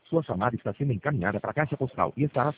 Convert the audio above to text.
Sua chamada está sendo encaminhada para a caixa postal e estará